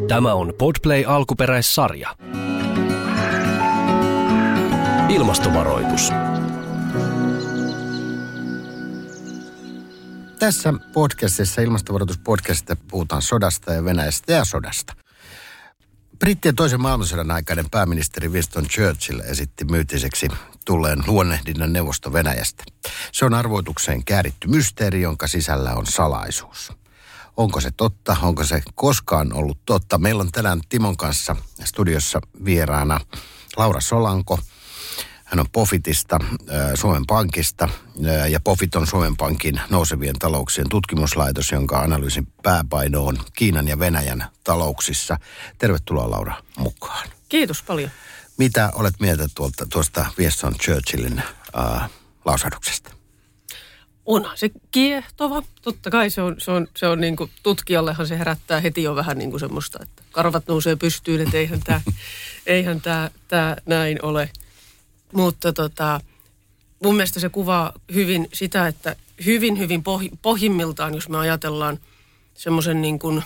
Tämä on Podplay alkuperäissarja. Ilmastovaroitus. Tässä podcastissa, ilmastovaroituspodcastissa, puhutaan sodasta ja Venäjästä ja sodasta. Brittien toisen maailmansodan aikainen pääministeri Winston Churchill esitti myytiseksi tulleen luonnehdinnan neuvosto Venäjästä. Se on arvoitukseen kääritty mysteeri, jonka sisällä on salaisuus. Onko se totta? Onko se koskaan ollut totta? Meillä on tänään Timon kanssa studiossa vieraana Laura Solanko. Hän on Pofitista, Suomen Pankista, ja Pofit on Suomen Pankin nousevien talouksien tutkimuslaitos, jonka analyysin pääpaino on Kiinan ja Venäjän talouksissa. Tervetuloa, Laura, mukaan. Kiitos paljon. Mitä olet mieltä tuosta Winston Churchillin lausahduksesta? Onhan se kiehtova. Totta kai se on niin kuin tutkijallehan se herättää heti jo vähän niin kuin semmoista, että karvat nousee pystyyn, että eihän tämä näin ole. Mutta mun mielestä se kuvaa hyvin sitä, että hyvin pohjimmiltaan, jos me ajatellaan semmoisen niin kuin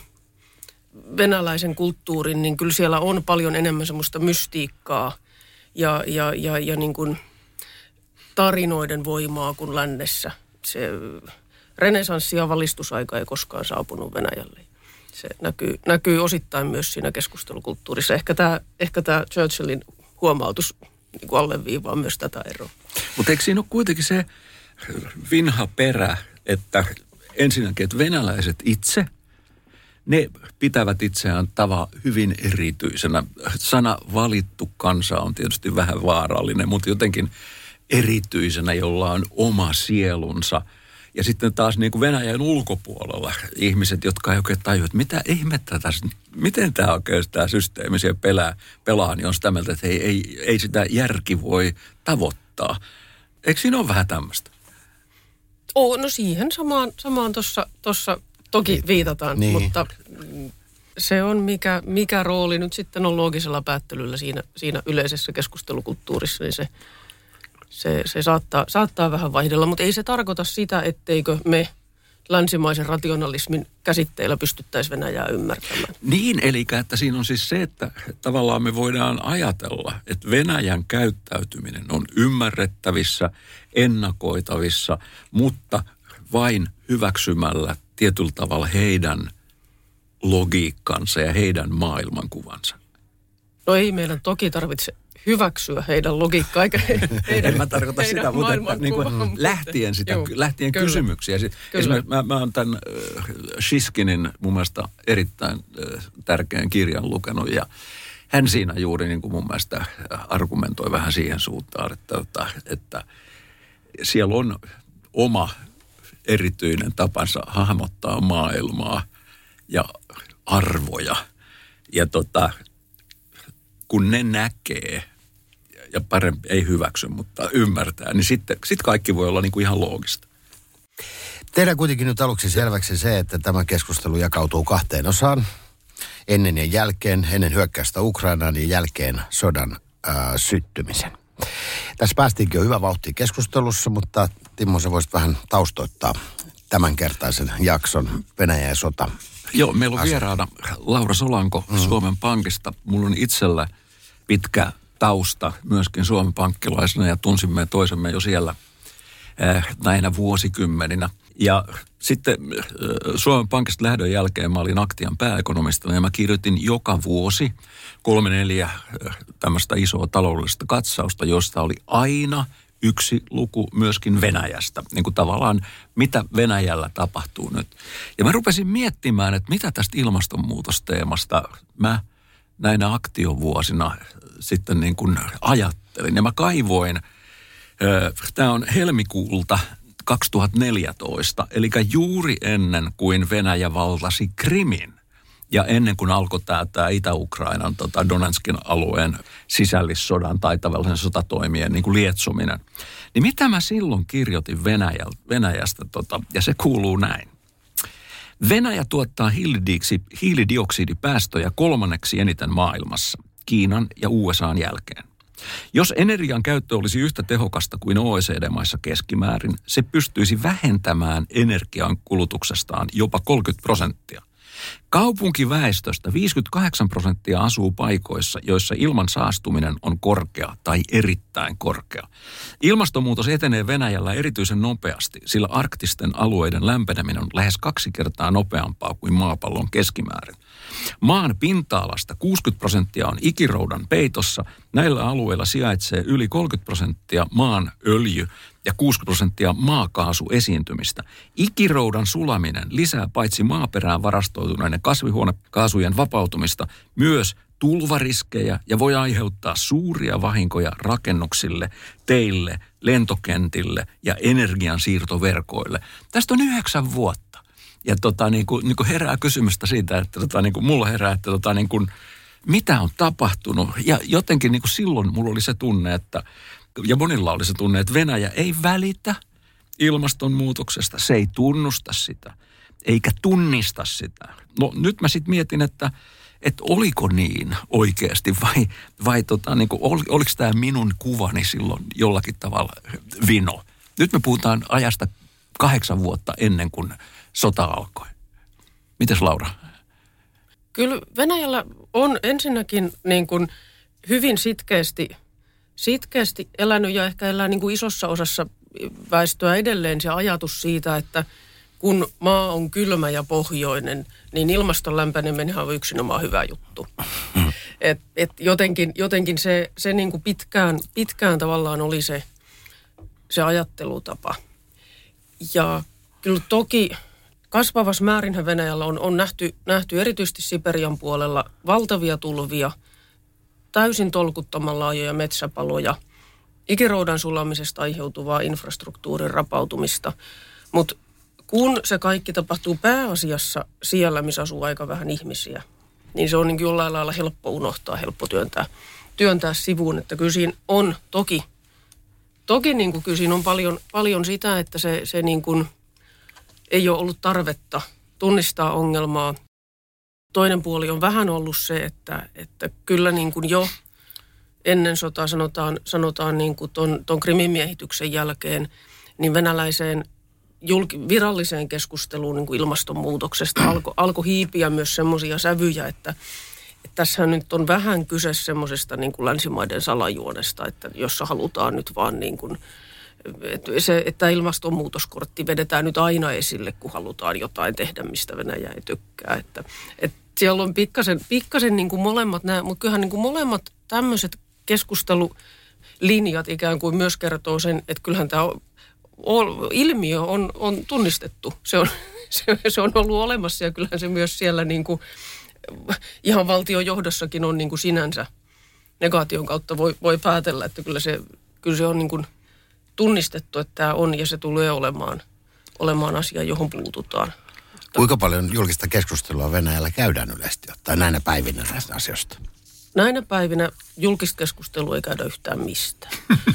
venäläisen kulttuurin, niin kyllä siellä on paljon enemmän semmoista mystiikkaa ja niin kuin tarinoiden voimaa kuin lännessä. Se renesanssi ja valistusaika ei koskaan saapunut Venäjälle. Se näkyy osittain myös siinä keskustelukulttuurissa. Ehkä tämä Churchillin huomautus niin kuin alleviivaa myös tätä eroa. Mutta eikö siinä ole kuitenkin se vinha perä, että ensinnäkin, että venäläiset itse, ne pitävät itseään hyvin erityisenä. Sana valittu kansa on tietysti vähän vaarallinen, mutta jotenkin erityisenä, jolla on oma sielunsa. Ja sitten taas niin kuin Venäjän ulkopuolella ihmiset, jotka ei oikein tajua, että mitä ihmettä tässä, miten tämä oikein tämä systeemi siellä pelaa, niin on sitä mieltä, että ei sitä järki voi tavoittaa. Eikö siinä ole vähän tämmöistä? No siihen samaan tuossa toki viitataan, niin. Mutta se on mikä rooli nyt sitten on loogisella päättelyllä siinä yleisessä keskustelukulttuurissa, niin se saattaa vähän vaihdella, mutta ei se tarkoita sitä, etteikö me länsimaisen rationalismin käsitteillä pystyttäisiin Venäjää ymmärtämään. Niin, eli että siinä on siis se, että tavallaan me voidaan ajatella, että Venäjän käyttäytyminen on ymmärrettävissä, ennakoitavissa, mutta vain hyväksymällä tietyllä tavalla heidän logiikkansa ja heidän maailmankuvansa. No ei meidän toki tarvitse hyväksyä heidän logiikkaa, eikä en mä tarkoita sitä, mutta että niin kuin lähtien kysymyksiä. Esimerkiksi mä oon tämän Shishkinin mun mielestä erittäin tärkeän kirjan lukenut, ja hän siinä juuri niin kuin mun mielestä argumentoi vähän siihen suuntaan, että siellä on oma erityinen tapansa hahmottaa maailmaa ja arvoja, ja kun ne näkee, ja parempi ei hyväksy, mutta ymmärtää, niin sitten kaikki voi olla niin kuin ihan loogista. Tehdään kuitenkin nyt aluksi selväksi se, että tämä keskustelu jakautuu kahteen osaan. Ennen ja jälkeen, ennen hyökkäystä Ukrainaan ja jälkeen sodan syttymisen. Tässä päästiinkin jo hyvä vauhtia keskustelussa, mutta Timo, sä voisit vähän taustoittaa tämänkertaisen jakson Venäjä ja sota. Joo, meillä on vieraana Laura Solanko Suomen Pankista. Mulla on itsellä pitkä tausta myöskin Suomen pankkilaisena ja tunsimme toisemme jo siellä näinä vuosikymmeninä. Ja sitten Suomen Pankista lähdön jälkeen mä olin Aktian pääekonomistana ja mä kirjoitin joka vuosi 3-4 tämmöistä isoa taloudellista katsausta, josta oli aina yksi luku myöskin Venäjästä, niin kuin tavallaan mitä Venäjällä tapahtuu nyt. Ja mä rupesin miettimään, että mitä tästä ilmastonmuutosteemasta mä näinä aktiovuosina sitten niin kuin ajattelin. Ja mä kaivoin, tämä on helmikuulta 2014, eli juuri ennen kuin Venäjä valtasi Krimin. Ja ennen kuin alkoi tämä Itä-Ukrainan Donetskin alueen sisällissodan tai tavallisen sotatoimien niin kuin lietsominen. Niin mitä mä silloin kirjoitin Venäjästä, ja se kuuluu näin. Venäjä tuottaa hiilidioksidipäästöjä 3. eniten maailmassa, Kiinan ja USA:n jälkeen. Jos energian käyttö olisi yhtä tehokasta kuin OECD-maissa keskimäärin, se pystyisi vähentämään energian kulutuksestaan jopa 30%. Kaupunkiväestöstä 58% asuu paikoissa, joissa ilman saastuminen on korkea tai erittäin korkea. Ilmastonmuutos etenee Venäjällä erityisen nopeasti, sillä arktisten alueiden lämpeneminen on lähes 2 kertaa nopeampaa kuin maapallon keskimäärin. Maan pinta-alasta 60% on ikiroudan peitossa. Näillä alueilla sijaitsee yli 30% maan öljy ja 60% maakaasuesiintymistä. Ikiroudan sulaminen lisää paitsi maaperään varastoituneiden kasvihuonekaasujen vapautumista, myös tulvariskejä ja voi aiheuttaa suuria vahinkoja rakennuksille, teille, lentokentille ja energiansiirtoverkoille. Tästä on 9 vuotta. Ja niin kuin herää kysymystä siitä, että mulla herää, että mitä on tapahtunut. Ja jotenkin niin kuin silloin mulla oli se tunne, ja monilla oli se tunne, että Venäjä ei välitä ilmastonmuutoksesta. Se ei tunnusta sitä, eikä tunnista sitä. No nyt mä sitten mietin, että oliko niin oikeasti vai oliko tämä minun kuvani silloin jollakin tavalla vino. Nyt me puhutaan ajasta 8 vuotta ennen kuin sota alkoi. Mites Laura? Kyllä Venäjällä on ensinnäkin niin kuin hyvin sitkeästi elänyt ja ehkä elää niin kuin isossa osassa väestöä edelleen se ajatus siitä, että kun maa on kylmä ja pohjoinen, niin ilmaston lämpeneminen on yksinomaan hyvä juttu. Et jotenkin se niin kuin pitkään tavallaan oli se ajattelutapa. Ja kyllä toki kasvavassa määrinhän Venäjällä on nähty erityisesti Siperian puolella valtavia tulvia, täysin tolkuttoman laajoja metsäpaloja, ikiroudan sulamisesta aiheutuvaa infrastruktuurin rapautumista. Mutta kun se kaikki tapahtuu pääasiassa siellä, missä asuu aika vähän ihmisiä, niin se on niin jollain lailla helppo unohtaa, helppo työntää sivuun. Että kyllä siinä on toki niin kuin kyllä siinä on paljon sitä, että se niin kuin ei ole ollut tarvetta tunnistaa ongelmaa. Toinen puoli on vähän ollut se, että kyllä niin kuin jo ennen sotaa sanotaan niin kuin ton Krimin miehityksen jälkeen, niin venäläiseen viralliseen keskusteluun niin kuin ilmastonmuutoksesta alkoi hiipiä myös semmoisia sävyjä, että tässähän nyt on vähän kyse semmoisesta niin kuin länsimaiden salajuonesta, että jossa halutaan nyt vaan niin kuin että ilmastonmuutoskortti vedetään nyt aina esille, kun halutaan jotain tehdä, mistä Venäjä ei tykkää. Että siellä on pikkasen niin kuin molemmat nämä, mutta kyllähän niin kuin molemmat tämmöiset keskustelulinjat ikään kuin myös kertoo sen, että kyllähän tämä ilmiö on tunnistettu. Se on ollut olemassa ja kyllähän se myös siellä niin kuin ihan valtiojohdossakin on niin kuin sinänsä negaation kautta voi päätellä, että kyllä se on niin kuin tunnistettu, että tämä on ja se tulee olemaan asia, johon puututaan. Kuinka paljon julkista keskustelua Venäjällä käydään yleisesti ottaen näinä päivinä näistä asioista? Näinä päivinä julkista keskustelua ei käydä yhtään mistään.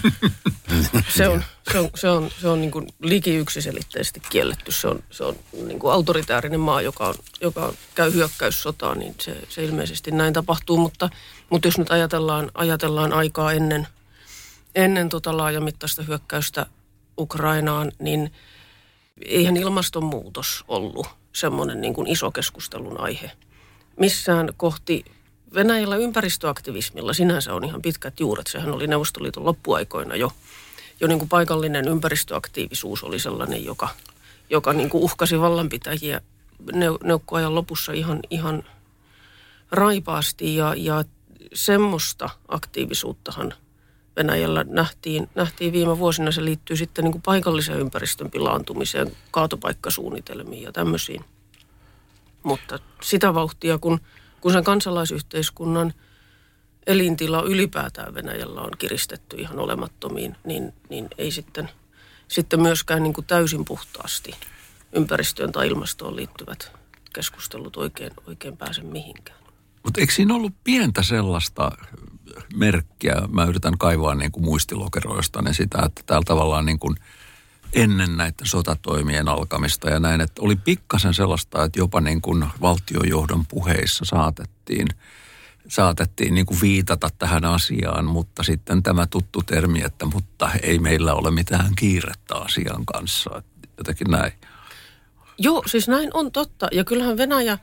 Se on niin kuin liki yksiselitteisesti kielletty. Se on niin kuin autoritäärinen maa, joka käy hyökkäyssotaa, niin se ilmeisesti näin tapahtuu. Mutta jos nyt ajatellaan aikaa ennen laajamittaista hyökkäystä Ukrainaan, niin eihän ilmastonmuutos ollut semmoinen niin kuin iso keskustelun aihe. Missään kohti Venäjällä ympäristöaktivismilla sinänsä on ihan pitkät juuret. Sehän oli Neuvostoliiton loppuaikoina jo niin kuin paikallinen ympäristöaktiivisuus oli sellainen, joka niin kuin uhkasi vallanpitäjiä neukkoajan lopussa ihan raipaasti. Ja semmoista aktiivisuuttahan Venäjällä nähtiin viime vuosina. Se liittyy sitten niin kuin paikalliseen ympäristön pilaantumiseen, kaatopaikkasuunnitelmiin ja tämmöisiin. Mutta sitä vauhtia, kun sen kansalaisyhteiskunnan elintila ylipäätään Venäjällä on kiristetty ihan olemattomiin, niin ei sitten myöskään niin kuin täysin puhtaasti ympäristöön tai ilmastoon liittyvät keskustelut oikein pääse mihinkään. Mutta eikö siinä ollut pientä sellaista merkkiä, mä yritän kaivaa niin kuin muistilokeroista ne sitä, että täällä tavallaan niin kuin ennen näiden sotatoimien alkamista ja näin, että oli pikkasen sellaista, että jopa niin kuin valtiojohdon puheissa saatettiin niin kuin viitata tähän asiaan, mutta sitten tämä tuttu termi, että mutta ei meillä ole mitään kiirettä asian kanssa, jotenkin näin. Joo, siis näin on totta ja kyllähän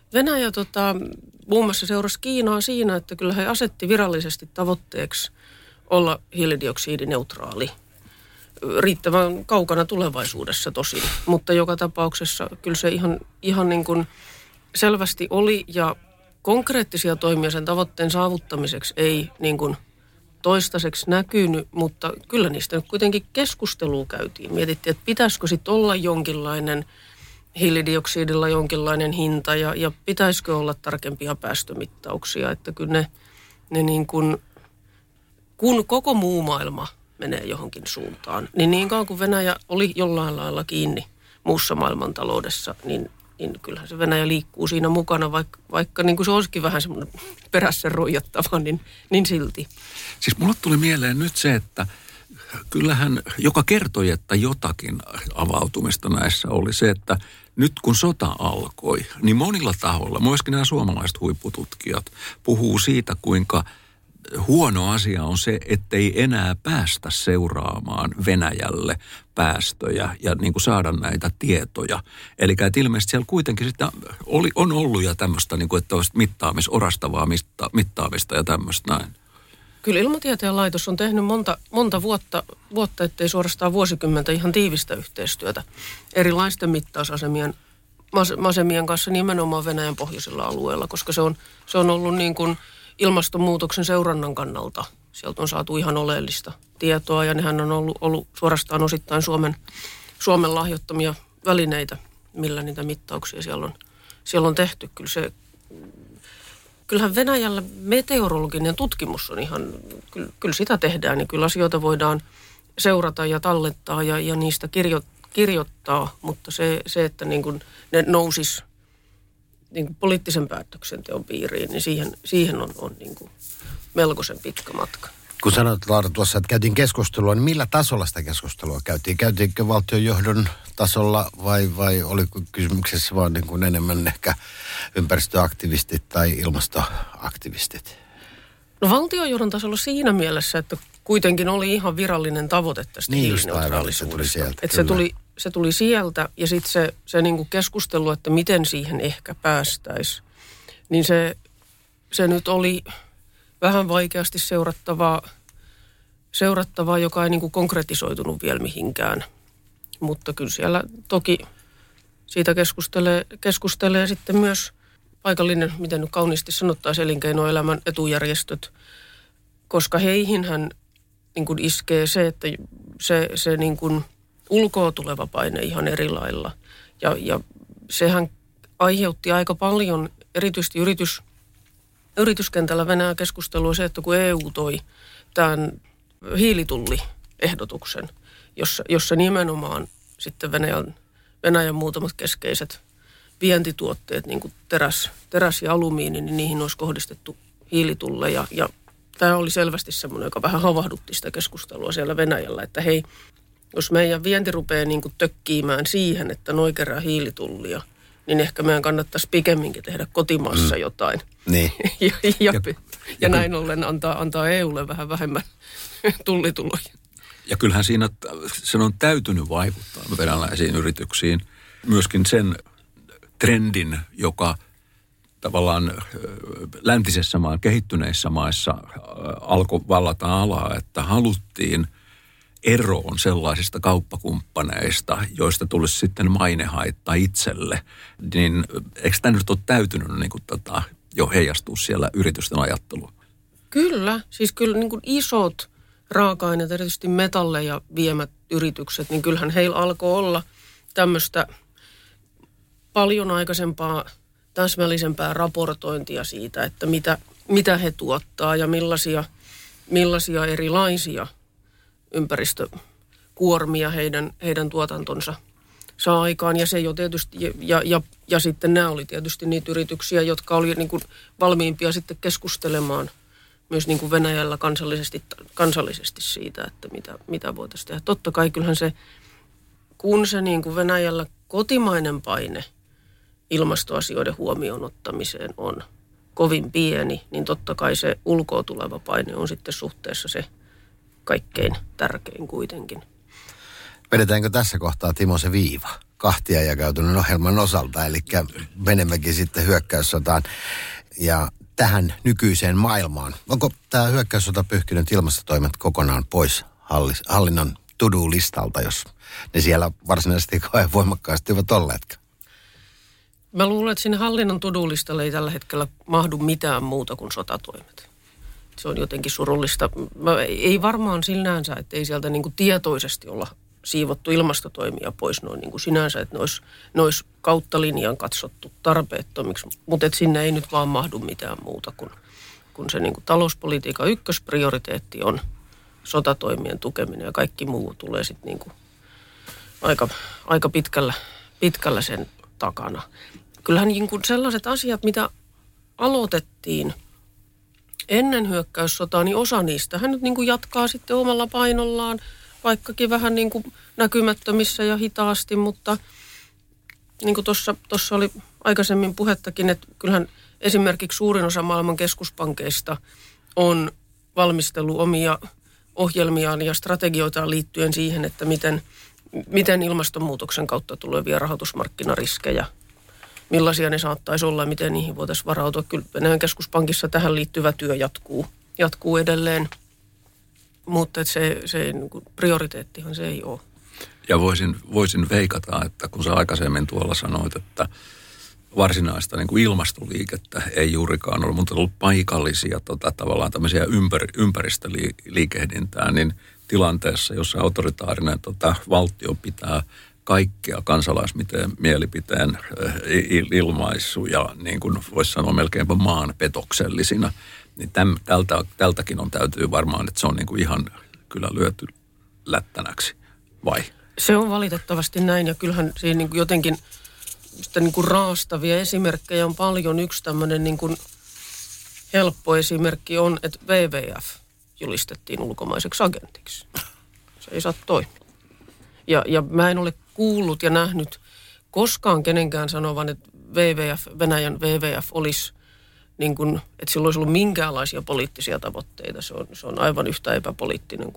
Venäjä muun muassa seurasi Kiinaa siinä, että kyllä he asetti virallisesti tavoitteeksi olla hiilidioksidineutraali. Riittävän kaukana tulevaisuudessa tosin, mutta joka tapauksessa kyllä se ihan niin kuin selvästi oli ja konkreettisia toimia sen tavoitteen saavuttamiseksi ei niin kuin toistaiseksi näkynyt, mutta kyllä niistä nyt kuitenkin keskustelua käytiin. Mietittiin, että pitäisikö sitten olla jonkinlainen hiilidioksidilla jonkinlainen hinta ja pitäisikö olla tarkempia päästömittauksia, että kyllä ne niin kuin, kun koko muu maailma menee johonkin suuntaan, niin kauan kuin Venäjä oli jollain lailla kiinni muussa maailmantaloudessa, niin kyllähän se Venäjä liikkuu siinä mukana, vaikka niin kuin se olisikin vähän semmoinen perässä roijattava, niin silti. Siis mulle tuli mieleen nyt se, että kyllähän joka kertoi, että jotakin avautumista näissä oli se, että nyt kun sota alkoi, niin monilla tahoilla, myöskin nämä suomalaiset huippututkijat, puhuu siitä, kuinka huono asia on se, ettei enää päästä seuraamaan Venäjälle päästöjä ja niin kuin saada näitä tietoja. Eli että ilmeisesti siellä kuitenkin sitä on ollut ja tämmöistä, niin kuin, että olisi orastavaa mittaamista ja tämmöistä näin. Kyllä Ilmatieteen laitos on tehnyt monta vuotta, ettei suorastaan vuosikymmentä ihan tiivistä yhteistyötä erilaisten mittausasemien kanssa nimenomaan Venäjän pohjoisilla alueilla, koska se on ollut niin kuin ilmastonmuutoksen seurannan kannalta. Sieltä on saatu ihan oleellista tietoa ja nehän on ollut suorastaan osittain Suomen lahjoittamia välineitä, millä niitä mittauksia siellä on tehty. Kyllähän Venäjällä meteorologinen tutkimus on ihan, kyllä sitä tehdään, niin kyllä asioita voidaan seurata ja tallettaa ja niistä kirjoittaa, mutta se että niin kuin ne nousisi niin kuin poliittisen päätöksenteon piiriin, niin siihen on niin kuin melkoisen pitkä matka. Kun sanoit, Laura, tuossa, että käytiin keskustelua, niin millä tasolla sitä keskustelua käytiin? Käytiinkö valtionjohdon tasolla vai oliko kysymyksessä vaan niin kuin enemmän ehkä ympäristöaktivistit tai ilmastoaktivistit? No valtionjohdon tasolla siinä mielessä, että kuitenkin oli ihan virallinen tavoite tästä hiilineutraalisuudesta. Se tuli sieltä ja sitten se niin kuin keskustelu, että miten siihen ehkä päästäisiin, niin se nyt oli vähän vaikeasti seurattavaa, joka ei niin kuin konkretisoitunut vielä mihinkään. Mutta kyllä siellä toki siitä keskustelee sitten myös paikallinen, miten nyt kauniisti sanottaisiin, elinkeinoelämän etujärjestöt, koska heihinhän niin kuin iskee se, että se niin kuin ulkoa tuleva paine ihan eri lailla. Ja sehän aiheutti aika paljon, erityisesti yrityskentällä Venäjän keskustelua se, että kun EU toi tämän hiilitulliehdotuksen, jossa nimenomaan sitten Venäjän muutamat keskeiset vientituotteet, niin kuin teräs ja alumiini, niin niihin olisi kohdistettu hiilitulleja. Ja tämä oli selvästi semmoinen, joka vähän havahdutti sitä keskustelua siellä Venäjällä, että hei, jos meidän vienti rupeaa niin kuin tökkiimään siihen, että noi kerää hiilitullia, niin ehkä meidän kannattaisi pikemminkin tehdä kotimaassa jotain. Niin. ja näin ollen antaa EUlle vähän vähemmän tullituloja. Ja kyllähän siinä sen on täytynyt vaikuttaa venäläisiin yrityksiin. Myöskin sen trendin, joka tavallaan läntisessä kehittyneissä maissa alkoi vallata alaa, että haluttiin eroon sellaisista kauppakumppaneista, joista tulisi sitten mainehaitta itselle. Niin eikö tämä nyt ole täytynyt niin kuin jo heijastua siellä yritysten ajattelua? Kyllä. Siis kyllä niin kuin isot raaka-aineet, erityisesti metalleja viemät yritykset, niin kyllähän heillä alkoi olla tämmöistä paljon aikaisempaa, täsmällisempää raportointia siitä, että mitä he tuottaa ja millaisia erilaisia ympäristökuormia heidän tuotantonsa saa aikaan. Ja se jo tietysti, ja sitten nämä oli tietysti niitä yrityksiä, jotka oli niin kuin valmiimpia sitten keskustelemaan myös niin kuin Venäjällä kansallisesti siitä, että mitä voitaisiin tehdä. Totta kai kyllähän se, kun se niin kuin Venäjällä kotimainen paine ilmastoasioiden huomioon ottamiseen on kovin pieni, niin totta kai se ulkoa tuleva paine on sitten suhteessa se kaikkein tärkein kuitenkin. Vedetäänkö tässä kohtaa, Timo, se viiva? kahtia jakautunut ohjelman osalta, eli menemmekin sitten hyökkäyssotaan ja tähän nykyiseen maailmaan. Onko tämä hyökkäyssota pyyhkinyt ilmastotoimet kokonaan pois hallinnon to-do-listalta, jos ne siellä varsinaisesti kauhean voimakkaasti ovat olleetkaan? Mä luulen, että sinne hallinnon to-do-listalle ei tällä hetkellä mahdu mitään muuta kuin sotatoimet. Se on jotenkin surullista. Ei varmaan sinänsä, että ei sieltä niin kuin tietoisesti olla siivottu ilmastotoimia pois noin niin kuin sinänsä, että ne olisi kautta linjan katsottu tarpeettomiksi, mutta sinne ei nyt vaan mahdu mitään muuta kun se niin kuin talouspolitiikan ykkösprioriteetti on sotatoimien tukeminen ja kaikki muu tulee sitten niin kuin aika pitkällä sen takana. Kyllähän niin kuin sellaiset asiat, mitä aloitettiin ennen hyökkäyssotaa, niin osa niistä hän nyt niin kuin jatkaa sitten omalla painollaan, vaikkakin vähän niin kuin näkymättömissä ja hitaasti, mutta niin kuin tuossa oli aikaisemmin puhettakin, että kyllähän esimerkiksi suurin osa maailman keskuspankeista on valmistellut omia ohjelmiaan ja strategioitaan liittyen siihen, että miten ilmastonmuutoksen kautta tulevia rahoitusmarkkinariskejä, millaisia ne saattaisi olla ja miten niihin voitaisiin varautua. Kyllä Venäjän keskuspankissa tähän liittyvä työ jatkuu edelleen, mutta se prioriteettihan se ei ole. Ja voisin veikata, että kun sä aikaisemmin tuolla sanoit, että varsinaista niin kuin ilmastoliikettä ei juurikaan ollut, mutta on ollut paikallisia tavallaan tämmöisiä ympäristöliikehdintää, niin tilanteessa, jossa autoritaarinen valtio pitää kaikkea kansalaismielipiteen ilmaisuja, niin kuin voisi sanoa melkeinpä maanpetoksellisina, niin tältäkin täytyy varmaan, että se on niin kuin ihan kyllä lyöty lättänäksi, vai? Se on valitettavasti näin, ja kyllähän siinä niin kuin jotenkin sitä niin kuin raastavia esimerkkejä on paljon. Yksi tämmöinen niin kuin helppo esimerkki on, että WWF julistettiin ulkomaiseksi agentiksi. Se ei saa toimia. Ja mä en ole kuullut ja nähnyt koskaan kenenkään sanovan, että Venäjän WWF olisi, niin kuin, että sillä olisi ollut minkäänlaisia poliittisia tavoitteita. Se on aivan yhtä epäpoliittinen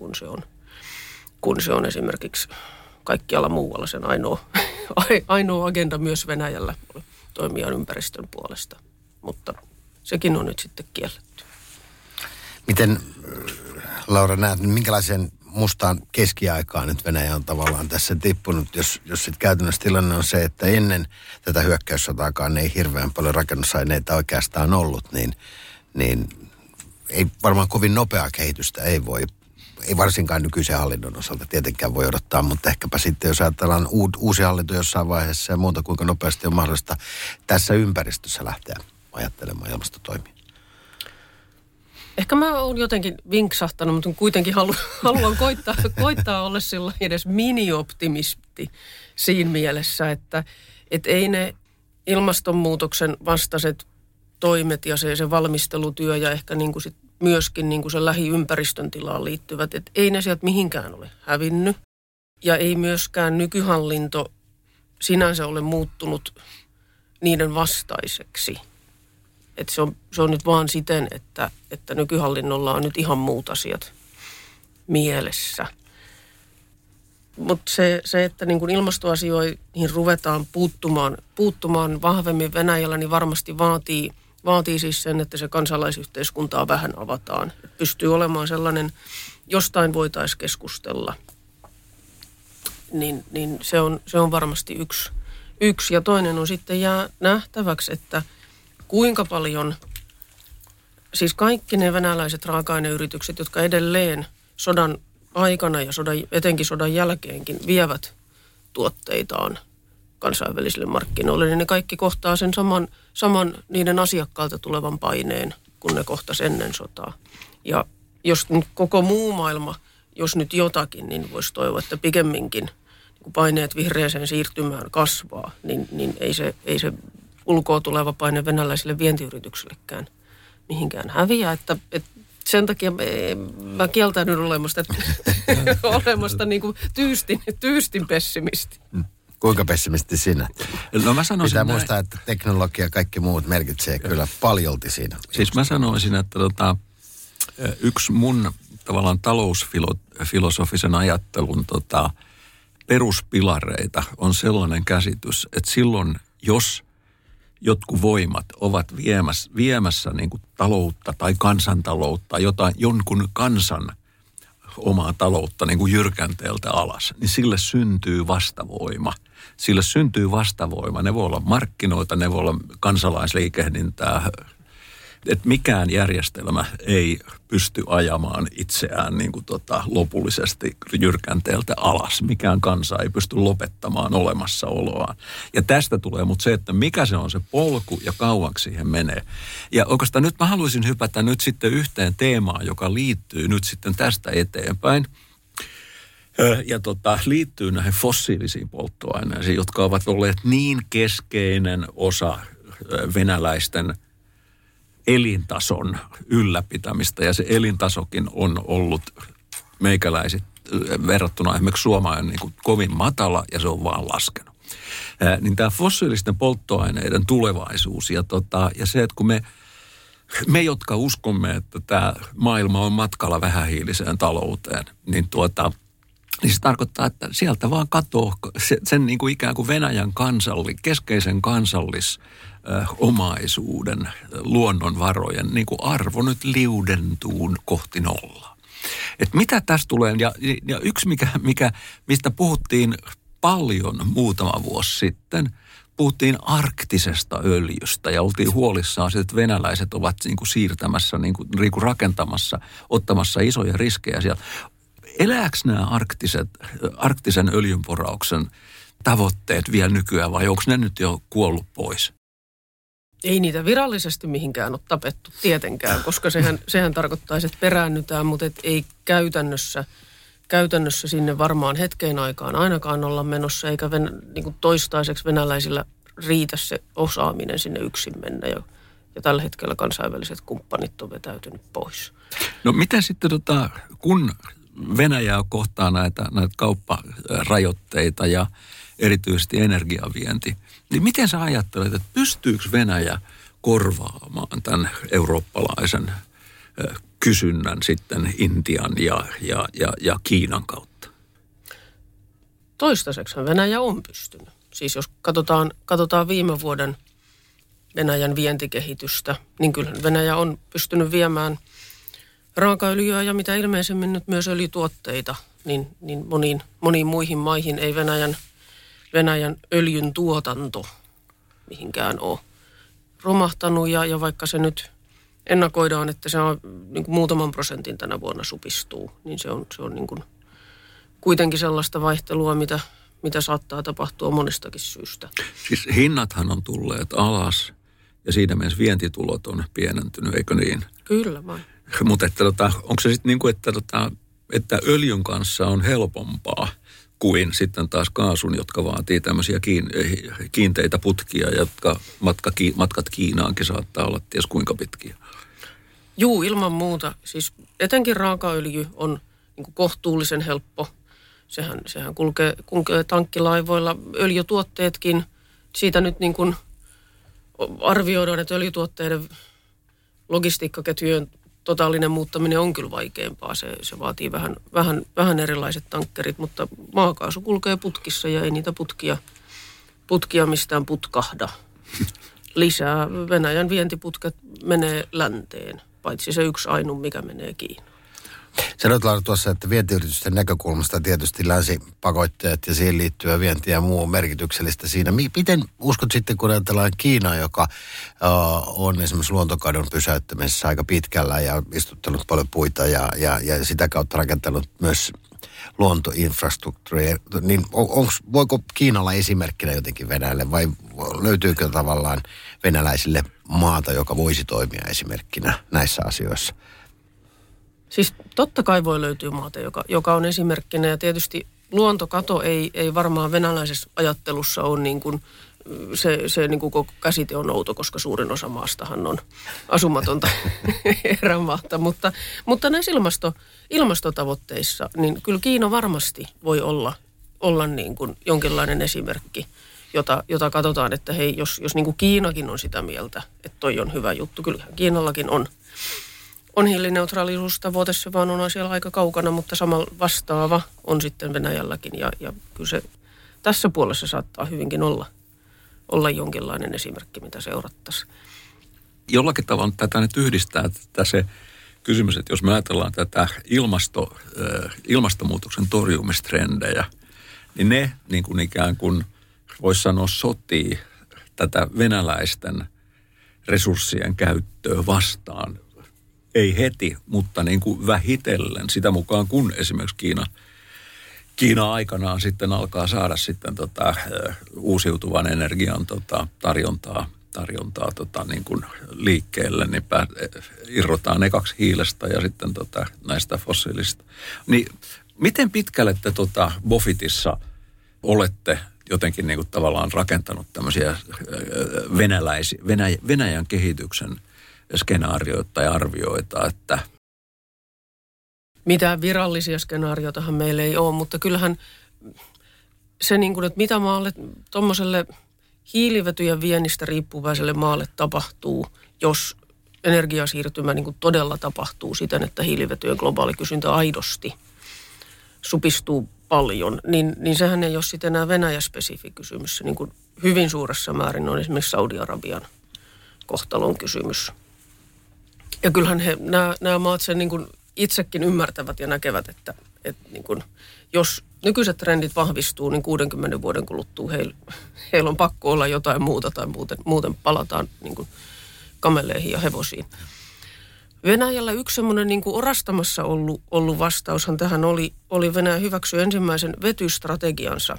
kuin se on esimerkiksi kaikkialla muualla. Sen ainoa agenda myös Venäjällä toimia ympäristön puolesta, mutta sekin on nyt sitten kielletty. Miten, Laura, näet, minkälaisen mustaan keskiaikaan nyt Venäjä on tavallaan tässä tippunut, jos sitten käytännössä tilanne on se, että ennen tätä hyökkäyssotaakaan ei hirveän paljon rakennusaineita oikeastaan ollut, niin ei varmaan kovin nopeaa kehitystä ei varsinkaan nykyisen hallinnon osalta tietenkään voi odottaa, mutta ehkäpä sitten jos ajatellaan uusi hallinto jossain vaiheessa ja muuta, kuinka nopeasti on mahdollista tässä ympäristössä lähteä ajattelemaan ilmastotoimia. Ehkä mä oon jotenkin vinksahtanut, mutta kuitenkin haluan koittaa olla sillä edes mini-optimisti siinä mielessä, että ei ne ilmastonmuutoksen vastaiset toimet ja se valmistelutyö ja ehkä niin kuin sit myöskin niin kuin se lähiympäristön tilaan liittyvät, että ei ne sieltä mihinkään ole hävinnyt. Ja ei myöskään nykyhallinto sinänsä ole muuttunut niiden vastaiseksi. Että se on nyt vaan siten, että nykyhallinnolla on nyt ihan muut asiat mielessä. Mutta se, että niin kun ilmastoasioihin ruvetaan puuttumaan vahvemmin Venäjällä, niin varmasti vaatii siis sen, että se kansalaisyhteiskuntaa vähän avataan. Et pystyy olemaan sellainen, jostain voitaisiin keskustella. Niin se on varmasti yksi. Ja toinen on sitten jää nähtäväksi, että kuinka paljon, siis kaikki ne venäläiset raaka-aineyritykset, jotka edelleen sodan aikana ja etenkin sodan jälkeenkin vievät tuotteitaan kansainvälisille markkinoille, niin ne kaikki kohtaa sen saman niiden asiakkaalta tulevan paineen, kun ne kohtasi ennen sotaa. Ja jos nyt koko muu maailma, jos nyt jotakin, niin voisi toivoa, että pikemminkin kun paineet vihreäseen siirtymään kasvaa, niin ei se ulkoa tuleva paine venäläisille vientiyrityksillekään mihinkään häviä. Että sen takia mä kieltäydyn olemasta niin kuin tyystin pessimisti. Kuinka pessimisti sinä? No mä sanoisin pitää muistaa, että teknologia ja kaikki muut merkitsee kyllä paljolti siinä. Siis mä sanoisin, että yksi mun tavallaan talousfilosofisen ajattelun peruspilareita on sellainen käsitys, että silloin, jos jotkut voimat ovat viemässä niin kuin taloutta tai kansantaloutta, jonkun kansan omaa taloutta niin kuin jyrkänteeltä alas, niin sille syntyy vastavoima. Sille syntyy vastavoima. Ne voi olla markkinoita, ne voi olla kansalaisliikehdintää. Että mikään järjestelmä ei pysty ajamaan itseään niin kuin lopullisesti jyrkänteeltä alas. Mikään kansa ei pysty lopettamaan olemassaoloaan. Ja tästä tulee mutta se, että mikä se on se polku ja kauaksi siihen menee. Ja oikeastaan nyt mä haluaisin hypätä nyt sitten yhteen teemaan, joka liittyy nyt sitten tästä eteenpäin. Ja liittyy näihin fossiilisiin polttoaineisiin, jotka ovat olleet niin keskeinen osa venäläisten elintason ylläpitämistä. Ja se elintasokin on ollut meikäläiset verrattuna esimerkiksi Suomeen niin kuin kovin matala ja se on vaan laskenut. Niin tämä fossiilisten polttoaineiden tulevaisuus ja se, että kun me jotka uskomme, että tämä maailma on matkalla vähähiiliseen talouteen, niin niin se tarkoittaa, että sieltä vaan katoo sen niin kuin ikään kuin Venäjän keskeisen omaisuuden, luonnonvarojen niin kuin arvo nyt liudentuu kohti nollaa. Et mitä tässä tulee, ja yksi mistä puhuttiin paljon muutama vuosi sitten, puhuttiin arktisesta öljystä ja oltiin huolissaan siitä, että venäläiset ovat niin kuin siirtämässä, niin kuin rakentamassa, ottamassa isoja riskejä siellä. Elääkö nämä arktisen öljynporauksen tavoitteet vielä nykyään vai onko ne nyt jo kuollut pois? Ei niitä virallisesti mihinkään ole tapettu tietenkään, koska sehän tarkoittaisi, että peräännytään, mutta ei käytännössä sinne varmaan hetkeen aikaan ainakaan olla menossa, eikä niin kuin toistaiseksi venäläisillä riitä se osaaminen sinne yksin mennä. Ja tällä hetkellä kansainväliset kumppanit on vetäytynyt pois. No miten sitten kun Venäjä kohtaa näitä kaupparajoitteita ja erityisesti energiavienti, niin miten sä ajattelet, että pystyykö Venäjä korvaamaan tämän eurooppalaisen kysynnän sitten Intian ja Kiinan kautta? Toistaiseksi Venäjä on pystynyt. Siis jos katsotaan viime vuoden Venäjän vientikehitystä, niin kyllä Venäjä on pystynyt viemään raakaöljyä ja mitä ilmeisemmin nyt myös öljytuotteita, niin moniin muihin maihin ei Venäjän öljyn tuotanto mihinkään ole romahtanut. Ja vaikka se nyt ennakoidaan, että se on niin kuin muutaman prosentin tänä vuonna supistuu, niin se on niin kuin kuitenkin sellaista vaihtelua, mitä saattaa tapahtua monestakin syystä. Siis hinnathan on tulleet alas ja siinä mielessä vientitulot on pienentynyt, eikö niin? Kyllä vain. Mutta onko se sitten niin kuin, että öljyn kanssa on helpompaa kuin sitten taas kaasun, jotka vaatii tämmöisiä kiinteitä putkia, jotka matkat Kiinaankin saattaa olla ties kuinka pitkiä? Juu, ilman muuta. Siis etenkin raakaöljy on niin kuin kohtuullisen helppo. Sehän kulkee tankkilaivoilla. Öljytuotteetkin, siitä nyt niin kuin arvioidaan, että öljytuotteiden logistiikkaketjujen totaalinen muuttaminen on kyllä vaikeampaa. Se vaatii vähän erilaiset tankkerit, mutta maakaasu kulkee putkissa ja ei niitä putkia mistään putkahda. Lisää Venäjän vientiputket menee länteen, paitsi se yksi ainoa, mikä menee Kiinaan. Sanoit Laura tuossa, että vientiyritysten näkökulmasta tietysti länsipakotteet ja siihen liittyvä vienti ja muu on merkityksellistä siinä. Miten uskot sitten, kun ajatellaan Kiinaa, joka on esimerkiksi luontokadon pysäyttämisessä aika pitkällä ja istuttanut paljon puita ja sitä kautta rakentanut myös luontoinfrastruktuuria, niin voiko Kiinalla esimerkkinä jotenkin Venäjälle vai löytyykö tavallaan venäläisille maata, joka voisi toimia esimerkkinä näissä asioissa? Siis totta kai voi löytyä maata, joka on esimerkkinä ja tietysti luontokato ei varmaan venäläisessä ajattelussa ole niin kuin, se niin kuin koko käsite on outo, koska suurin osa maastahan on asumatonta erämaata. Mutta näissä ilmastotavoitteissa, niin kyllä Kiina varmasti voi olla niin kuin jonkinlainen esimerkki, jota katsotaan, että hei, jos niin kuin Kiinakin on sitä mieltä, että toi on hyvä juttu, kyllähän Kiinallakin on hiilineutraalisuustavoite, se vaan on siellä aika kaukana, mutta samalla vastaava on sitten Venäjälläkin. Ja kyllä se tässä puolessa saattaa hyvinkin olla jonkinlainen esimerkki, mitä seurattaisiin. Jollakin tavalla tätä nyt yhdistää tätä se kysymys, että jos me ajatellaan tätä ilmastonmuutoksen torjumistrendejä, niin ne niin kuin ikään kuin voisi sanoa sotii tätä venäläisten resurssien käyttöä vastaan. Ei heti, mutta niin kuin vähitellen sitä mukaan, kun esimerkiksi Kiina aikanaan sitten alkaa saada sitten uusiutuvan energian tarjontaa niin kuin liikkeelle, niin irrotaan ekaksi hiilestä ja sitten näistä fossiilista. Niin miten pitkälle te Bofitissa olette jotenkin niin kuin tavallaan rakentanut tämmöisiä Venäjän kehityksen skenaarioita tai arvioita, että mitään virallisia skenaarioitahan meillä ei ole, mutta kyllähän se, niin kuin, että mitä maalle, tuommoiselle hiilivetyjen viennistä riippuvaiselle maalle tapahtuu, jos energiasiirtymä niin kuin todella tapahtuu siten, että hiilivetyjen globaali kysyntä aidosti supistuu paljon, niin sehän ei ole sitten enää Venäjä-spesifi kysymys. Se niin kuin hyvin suuressa määrin on esimerkiksi Saudi-Arabian kohtalon kysymys. Ja kyllähän nämä maat sen niin kuin itsekin ymmärtävät ja näkevät, että niin kuin, jos nykyiset trendit vahvistuu, niin 60 vuoden kuluttua heillä on pakko olla jotain muuta tai muuten palataan niin kuin kameleihin ja hevosiin. Venäjällä yksi semmoinen niin kuin orastamassa ollut vastaushan tähän oli Venäjä hyväksyi ensimmäisen vetystrategiansa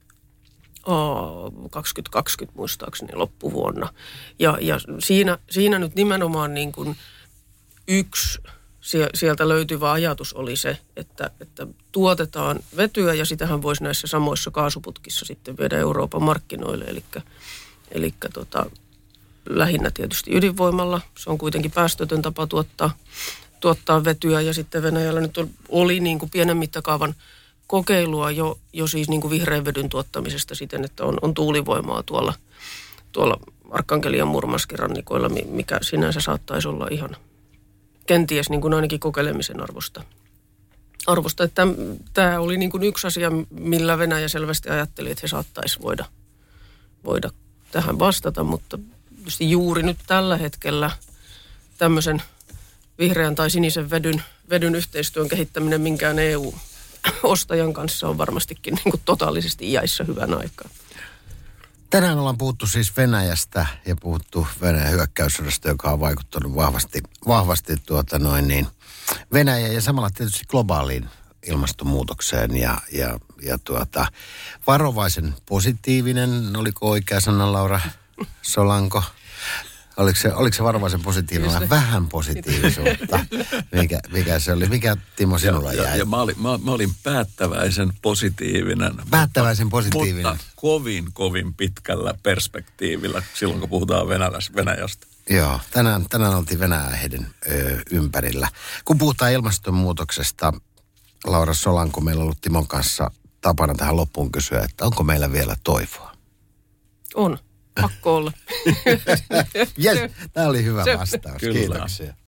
2020 muistaakseni loppuvuonna. Ja siinä nyt nimenomaan niin kuin yksi sieltä löytyvä ajatus oli se, että tuotetaan vetyä ja sitähän voisi näissä samoissa kaasuputkissa sitten viedä Euroopan markkinoille. Eli lähinnä tietysti ydinvoimalla. Se on kuitenkin päästötön tapa tuottaa vetyä ja sitten Venäjällä nyt oli niin kuin pienen mittakaavan kokeilua jo siis niin kuin vihreän vedyn tuottamisesta siten, että on tuulivoimaa tuolla Arkangelian Murmanskin rannikoilla, mikä sinänsä saattaisi olla ihan kenties niin kuin ainakin kokeilemisen arvosta. Että tämä oli niin kuin yksi asia, millä Venäjä selvästi ajatteli, että he saattaisi voida tähän vastata, mutta tietysti juuri nyt tällä hetkellä tämmöisen vihreän tai sinisen vedyn yhteistyön kehittäminen minkään EU-ostajan kanssa on varmastikin niin kuin totaalisesti iäissä hyvän aikaa. Tänään ollaan puhuttu siis Venäjästä ja puhuttu Venäjän hyökkäyssodasta, joka on vaikuttanut vahvasti Venäjän ja samalla tietysti globaaliin ilmastonmuutokseen ja varovaisen positiivinen, oliko oikea sana Laura Solanko? Oliko se varovaisen positiivinen vai vähän positiivisuutta? Mikä se oli? Mikä Timo sinulla jäi? Ja mä olin päättäväisen positiivinen. Päättäväisen positiivinen. Mutta kovin pitkällä perspektiivillä silloin, kun puhutaan Venäjästä. Joo, tänään oltiin Venäjän ympärillä. Kun puhutaan ilmastonmuutoksesta, Laura Solanko, meillä on ollut Timon kanssa tapana tähän loppuun kysyä, että onko meillä vielä toivoa? On. Pakko olla. Yes, tämä oli hyvä vastaus. Kyllä. Kiitoksia.